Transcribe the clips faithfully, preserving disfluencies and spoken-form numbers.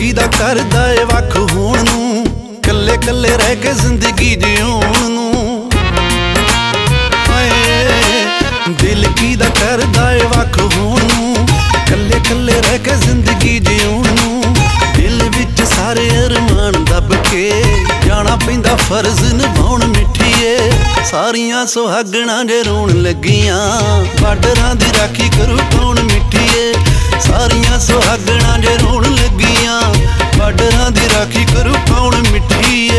ਕੀਦਾ ਕਰਦਾ ਏ ਵੱਖ ਹੋਣ ਨੂੰ, ਕੱਲੇ ਕੱਲੇ ਰਹਿ ਕੇ ਜ਼ਿੰਦਗੀ ਜਿਉਣ ਨੂੰ। ਹਾਏ ਦਿਲ ਕੀਦਾ ਕਰਦਾ ਏ ਵੱਖ ਹੋਣ ਨੂੰ, ਕੱਲੇ ਕੱਲੇ ਰਹਿ ਕੇ ਜ਼ਿੰਦਗੀ ਜਿਉਣ ਨੂੰ। ਦਿਲ ਵਿੱਚ ਸਾਰੇ ਅਰਮਾਨ ਦੱਬ ਕੇ ਜਾਣਾ ਪੈਂਦਾ ਫਰਜ਼ ਨਿਭਾਉਣ ਮਿੱਠੀਏ। ਸਾਰੀਆਂ ਸੁਹਾਗਣਾਂ ਜੇ ਰੋਣ ਲੱਗੀਆਂ, ਬਾਰਡਰਾਂ ਦੀ ਰਾਖੀ ਕਰੂ ਕੌਣ ਮਿੱਠੀਏ। ਸਾਰੀਆਂ ਸੁਹਾਗਣਾਂ ਜੇ ਰੋਣ ਲੱਗੀਆਂ, ਬਾਰਡਰਾਂ ਦੀ ਰਾਖੀ ਕਰੂ ਕੌਣ ਮਿੱਠੀਏ।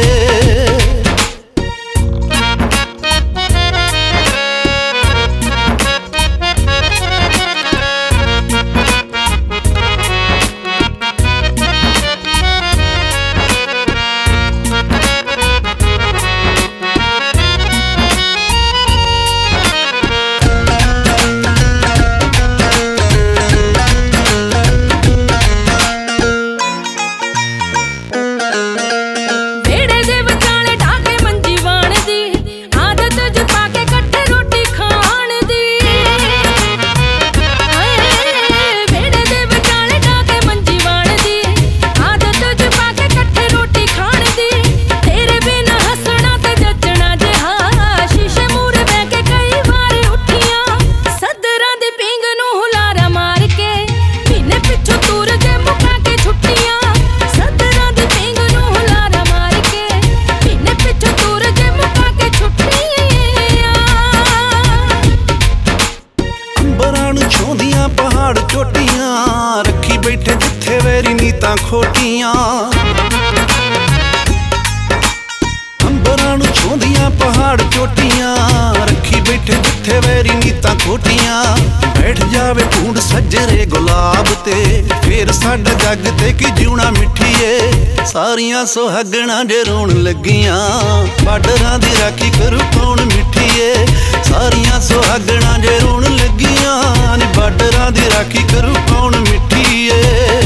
ਪਹਾੜ ਚੋਟੀਆਂ ਰੱਖੀ ਬੈਠੇ ਜਿੱਥੇ ਵੈਰੀ ਨੀਤਾਂ ਖੋਟੀਆਂ। ਅੰਬਰਾਂ ਨੂੰ ਛੂੰਦੀਆਂ ਪਹਾੜ ਚੋਟੀਆਂ ਰੱਖੀ ਬੈਠੇ ਜਿੱਥੇ ਵੈਰੀ ਨੀਤਾਂ ਖੋਟੀਆਂ। ਬੈਠ ਜਾਵੇ ਢੂੰਡ ਸੱਜਰੇ ਗੁਲਾਬ ਤੇ, ਫੇਰ ਸਾਡਾ ਜੱਗ ਤੇ ਕੀ ਜਿਉਣਾ ਮਿੱਠੀਏ। ਸਾਰੀਆਂ ਸੁਹਾਗਣਾਂ ਜੇ ਰੋਣ ਲੱਗੀਆਂ, ਬਾਰਡਰਾਂ ਦੀ ਰਾਖੀ ਕਰੂ ਕੌਣ ਮਿੱਠੀਏ। ਸਾਰੀਆਂ ਸੁਹਾਗਣਾਂ ਜੇ ਰੋਣ ਲੱਗੀਆਂ ਨੀ, ਬਾਰਡਰਾਂ ਦੀ ਰਾਖੀ ਕਰੂ ਕੌਣ ਮਿੱਠੀਏ।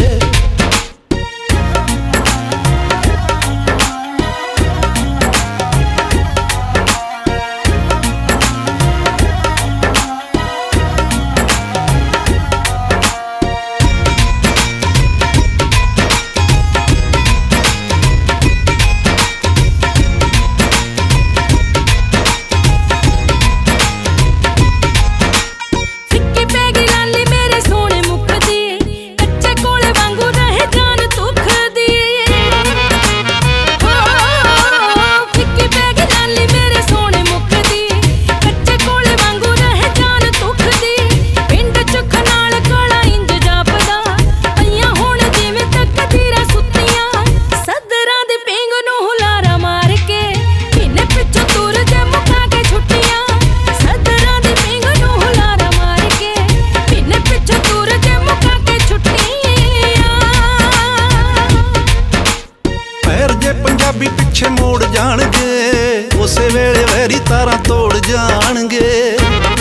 ਪੰਜਾਬੀ ਪਿੱਛੇ ਮੋੜ ਜਾਣਗੇ, ਉਸੇ ਵੇਲੇ ਵੈਰੀ ਤਾਰਾਂ ਤੋੜ ਜਾਣਗੇ।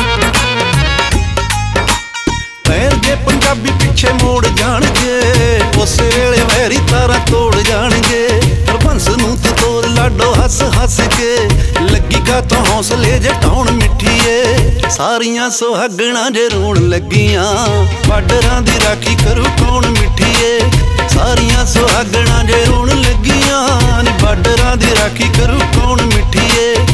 ਪੈਰ ਜੇ ਪੰਜਾਬੀ ਪਿੱਛੇ ਮੋੜ ਜਾਣਗੇ, ਉਸੇ ਵੇਲੇ ਵੈਰੀ ਤਾਰਾਂ ਤੋੜ ਜਾਣਗੇ। ਹਰਬੰਸ ਨੂੰ ਤੇ ਤੋਰ ਲਾਡੋ ਹੱਸ ਹੱਸ ਕੇ, ਲੱਗੀ ਕਾ ਤੋਂ ਹੌਸਲੇ ਜਟਾਉਣ ਮਿੱਠੀਏ। ਸਾਰੀਆਂ ਸੁਹਾਗਣਾਂ ਜੇ ਰੋਣ ਲੱਗੀਆਂ, ਬਾਰਡਰਾਂ ਦੀ ਰਾਖੀ ਕਰੂ ਕੌਣ ਮਿੱਠੀਏ। ਸਾਰੀਆਂ ਸੁਹਾਗਣਾਂ ਜੇ ਰੋਣ ਲੱਗੀਆਂ ਨੀ, ਬਾਰਡਰਾਂ ਦੀ ਰਾਖੀ ਕਰੂ ਕੌਣ ਮਿੱਠੀਏ।